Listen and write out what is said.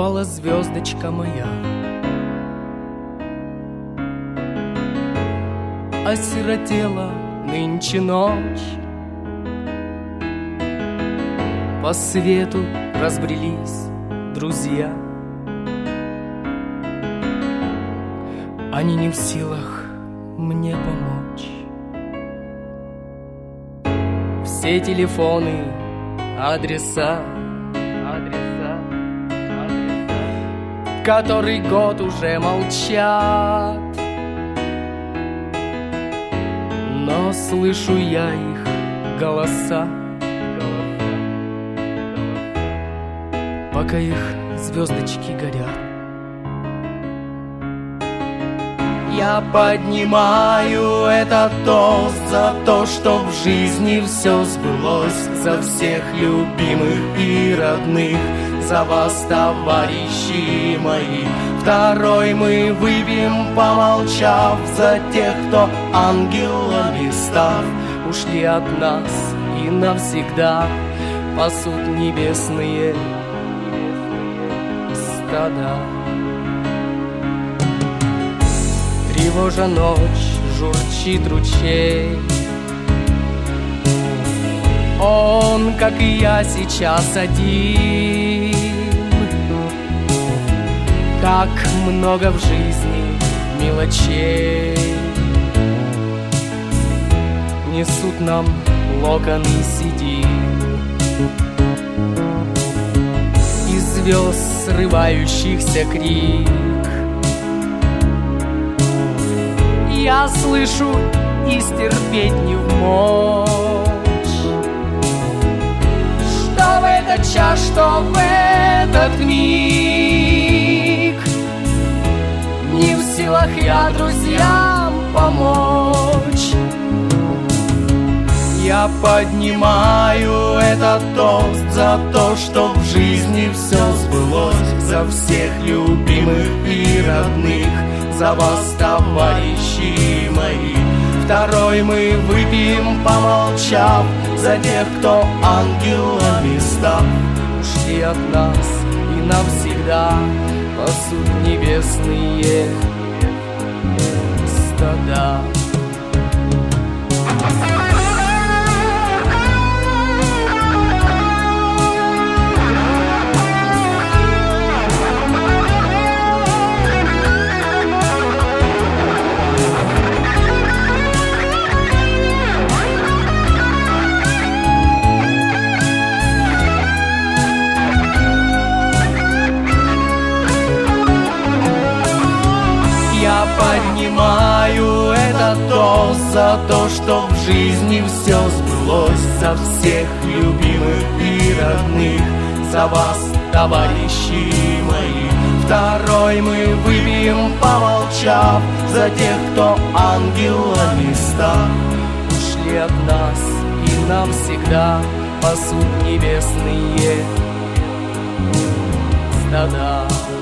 упала звездочка моя. Осиротела нынче ночь, по свету разбрелись друзья. Они не в силах мне помочь. Все телефоны, адреса, который год уже молчат, но слышу я их голоса, пока их звездочки горят. Я поднимаю этот тост за то, что в жизни все сбылось, за всех любимых и родных, за вас, товарищи мои. Второй мы выпьем, помолчав, за тех, кто ангелами став, ушли от нас и навсегда пасут небесные стада. Тревожа ночь, журчит ручей. Он, как и я, сейчас один. Как много в жизни мелочей несут нам локоны седин. Из звезд срывающихся крик я слышу и стерпеть не в мочь, что в этот час, что в этот миг не в силах я друзьям помочь. Я поднимаю этот тост за то, что в жизни все сбылось, за всех любимых и родных, за вас, товарищи мои. Второй мы выпьем, помолчав, за тех, кто ангелами став, ушли от нас и навсегда пасут небесные стада. Поднимаю этот тост за то, что в жизни все сбылось, за всех любимых и родных, за вас, товарищи мои. Второй мы выпьем, помолчав, за тех, кто ангелами став, ушли от нас и навсегда пасут небесные стада.